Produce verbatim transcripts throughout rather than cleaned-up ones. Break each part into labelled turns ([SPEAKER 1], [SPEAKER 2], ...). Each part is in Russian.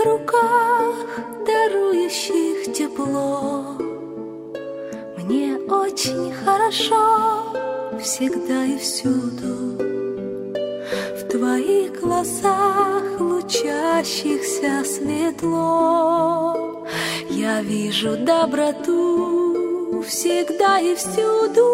[SPEAKER 1] руках, дарующих тепло. Мне очень хорошо всегда и всюду. В твоих глазах, лучащихся светло, я вижу доброту всегда и всюду.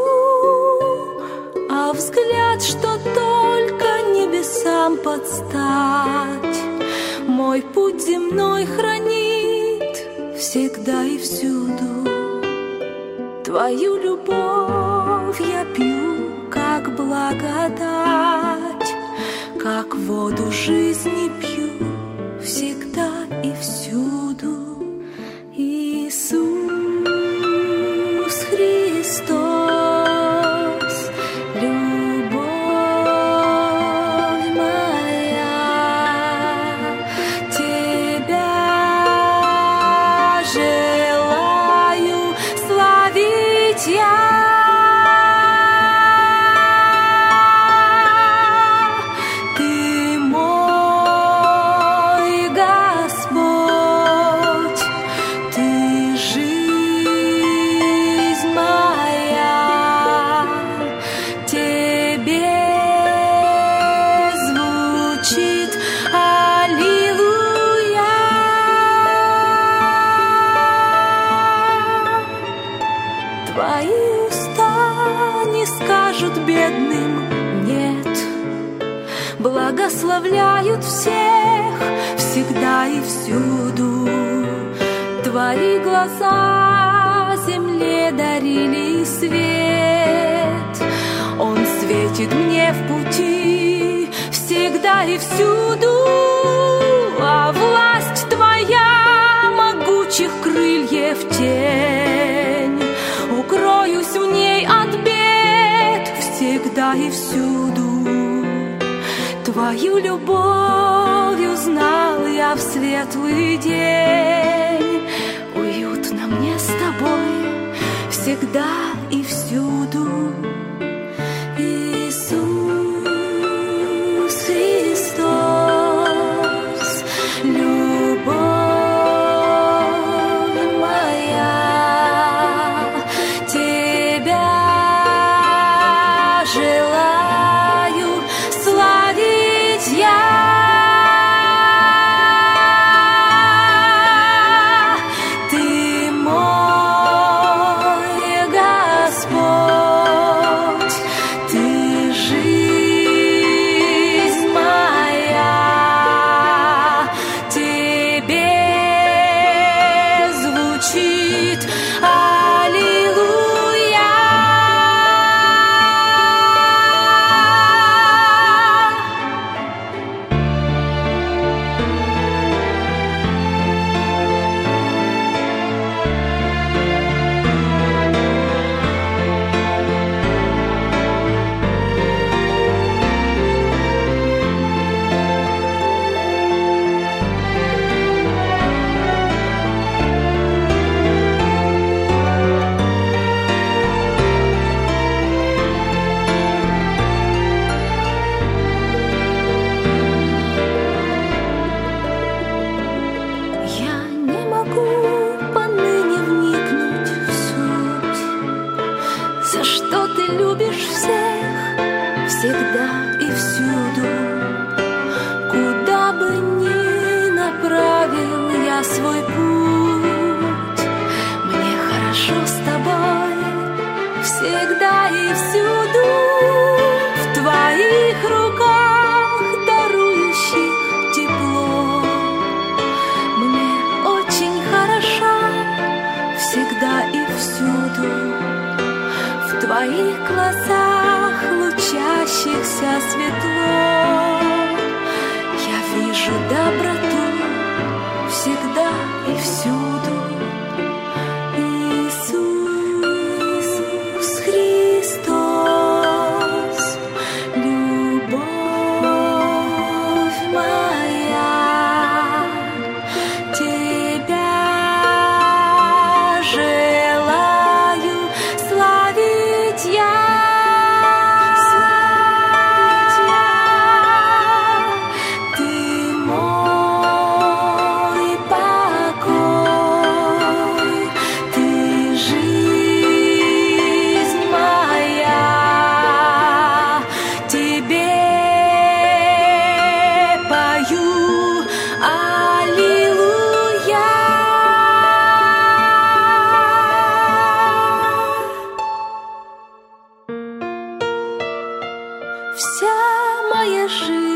[SPEAKER 1] А взгляд, что только небесам подстать, мой путь земной хранит всегда и всюду. Твою любовь я пью, как благодать, как воду жизни пью всегда и всюду. Иисус Христос, любовь моя, Тебя желаю славить я. Твои уста не скажут бедным «нет», благословляют всех всегда и всюду. Твои глаза земле дарили свет, он светит мне в пути всегда и всюду. А власть Твоя могучих крыльев тень, укроюсь в ней от бед всегда и всюду. Твою любовь узнал я в светлый день. Уютно мне с Тобой всегда и всюду. Иисус Христос, любовь моя, желаю славить я. Ты мой Господь, Ты жизнь моя, Тебе звучит аллилуйя. За что Ты любишь всех всегда и всюду. Куда бы ни направил я свой путь, мне хорошо с Тобой всегда и всюду. В Твоих руках, дарующих тепло, мне очень хорошо всегда и всюду. В Твоих глазах, лучащихся светло, я вижу доброту всегда и всюду. Иисус Христос, любовь моя, Тебя желаю славить я. Славить я. Вся моя жизнь